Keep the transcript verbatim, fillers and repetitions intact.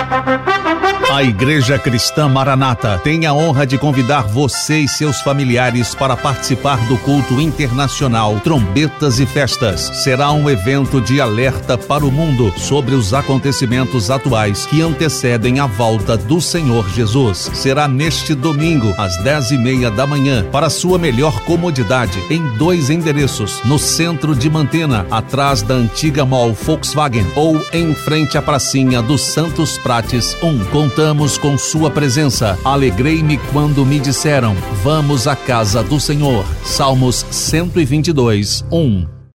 A Igreja Cristã Maranata tem a honra de convidar você e seus familiares para participar do culto internacional Trombetas e Festas. Será um evento de alerta para o mundo sobre os acontecimentos atuais que antecedem a volta do Senhor Jesus. Será neste domingo, às dez e meia da manhã, para sua melhor comodidade, em dois endereços: no centro de Mantena, atrás da antiga Mall Volkswagen, ou em frente à pracinha do Santos Prates um. Contamos com sua presença. Alegrei-me quando me disseram: vamos à casa do Senhor. Salmos cento e vinte e dois, um.